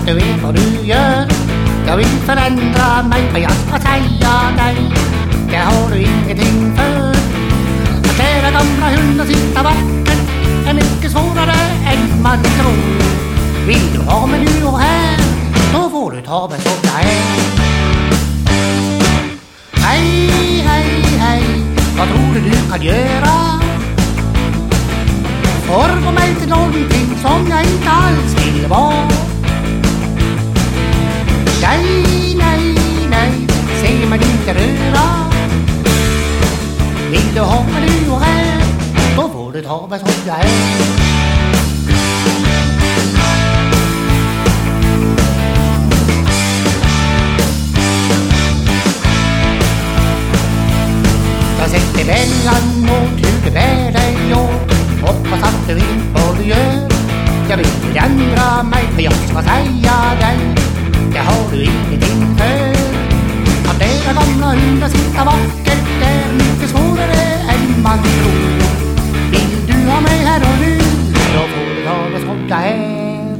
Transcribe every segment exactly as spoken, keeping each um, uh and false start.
du vet vad du gör. Jag vill förändra mig, för jag ska säga dig, det har du ingenting för. Att lära gamla hundar sitta vackert är mycket svårare än man tror. Vill du ha mig nu och här, då får du ta mig som jag är. Hej, hej, hej, vad tror du du kan göra? Forma mig till någonting som jag inte alls vill vara. Nej, nej, nej, se mig inte röra. Vill du ha mig nu och här, då får du ta mig som jag är. Jag sätter mellan mot hur du bär dig åt. Hoppas att du vet vad du gör. Jag vill förändra mig, för jag ska säga dig, det har du ingenting för. Att lära gamla hundar sitta vackert är mycket svårare än man tror. Vill du ha mig här och nu, då får du ta det som jag är.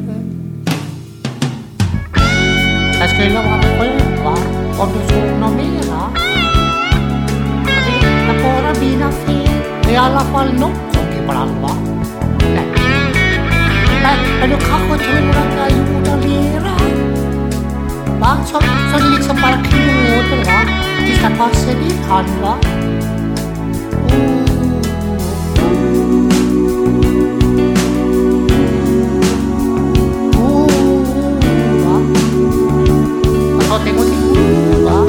Jag skulle vara skönt, va, om du såg någon mera. Jag vet att bara mina fel, det är i alla fall något som ibland, va. Nej. Men, men du kanske tror att jag gjorde lera, va? Så, så det liksom bara knåder, va? Det ska passa din hand, va? Oh. Oh, va? Jag har det gått till oh, va?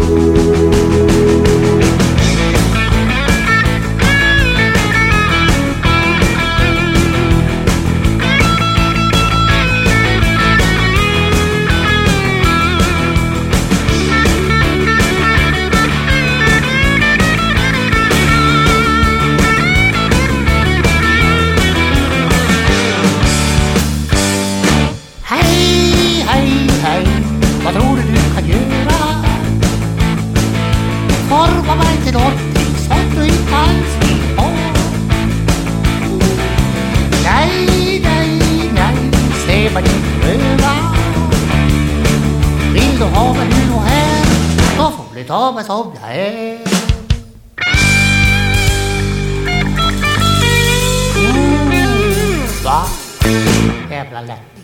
Vad tror du du kan göra? Forma mig till någonting som du inte alls vill ha. Nej, nej, nej, se mig inte röra. Vill du ha mig nu och här, då får du ta mig som jag är. Mm, va? Jävla lätt.